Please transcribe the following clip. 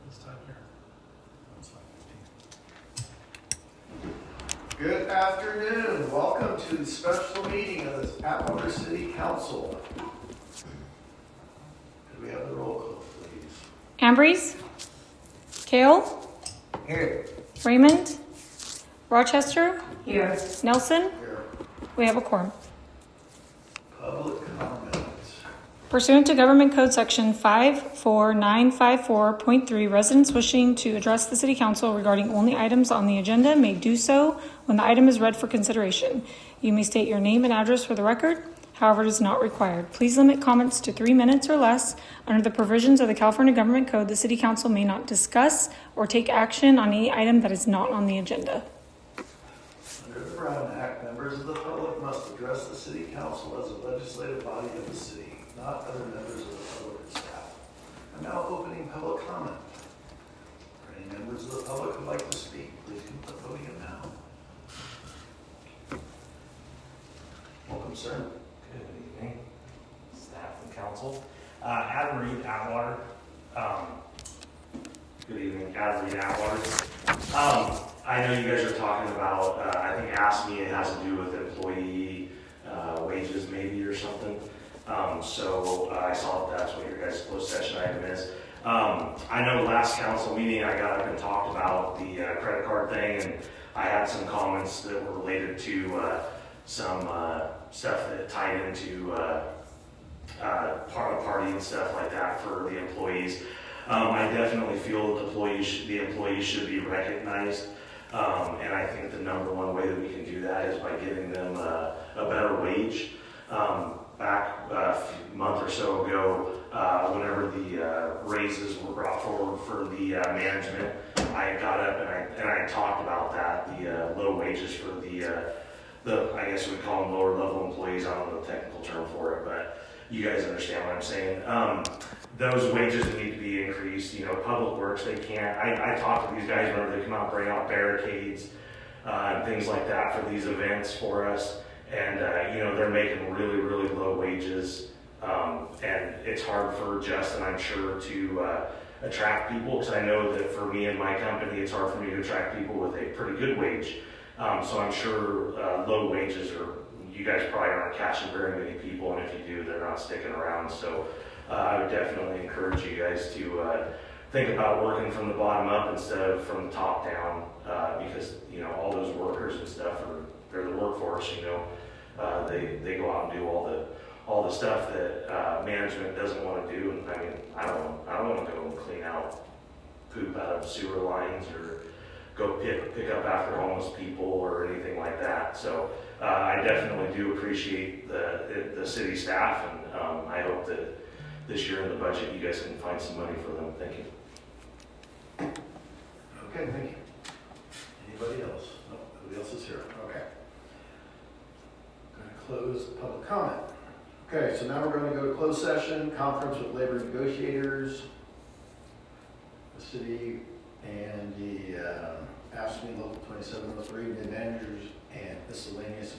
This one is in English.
this time here. That's fine. Good afternoon. Welcome to the special meeting of the Atwater City Council. Could we have the roll call, please? Ambrose, Kale, Here. Raymond, Rochester, Here. Nelson. Here. We have a quorum. Public comment. Pursuant to Government Code Section 54954.3, residents wishing to address the City Council regarding only items on the agenda may do so when the item is read for consideration. You may state your name and address for the record. However, it is not required. Please limit comments to 3 minutes or less. Under the provisions of the California Government Code, the City Council may not discuss or take action on any item that is not on the agenda. Under the Brown Act, members of the public must address the City Council as a legislative body of the city, not other members of the public and staff. I'm now opening public comment. Are any members of the public who would like to speak, please come to the podium now. Welcome, sir. Good evening, staff and council. Adam Reed, Atwater. Good evening, Adam Reed, Atwater. I know you guys are talking about, I think ASME, it has to do with employee wages maybe or something. So I saw that's what your guys' closed session item is. I know last council meeting I got up and talked about the credit card thing, and I had some comments that were related to some stuff that tied into party and stuff like that for the employees. I definitely feel that the employees should be recognized, and I think the number one way that we can do that is by giving them a better wage. Back a month or so ago, whenever the raises were brought forward for the management, I got up and I talked about that, the low wages for the I guess we call them lower level employees. I don't know the technical term for it, but you guys understand what I'm saying. Those wages need to be increased. You know, Public Works, they can't. I talked to these guys whenever they come out, bring out barricades and things like that for these events for us. And, you know, they're making really, really low wages. And it's hard for Justin, I'm sure, to attract people, because I know that for me and my company, it's hard for me to attract people with a pretty good wage. So I'm sure low wages you guys probably aren't catching very many people, and if you do, they're not sticking around. So I would definitely encourage you guys to think about working from the bottom up instead of from the top down, because, you know, all those workers and stuff they're the workforce, you know. They go out and do all the stuff that management doesn't want to do. And I mean, I don't want to go and clean out poop out of sewer lines or go pick up after homeless people or anything like that. So I definitely do appreciate the city staff, and I hope that this year in the budget you guys can find some money for them. Thank you. Okay, thank you. Anybody else? No, nobody else is here. Okay. Going to close public comment. Okay, so now we're going to go to closed session, conference with labor negotiators, the city, and the ASME Local 2703, new managers, and miscellaneous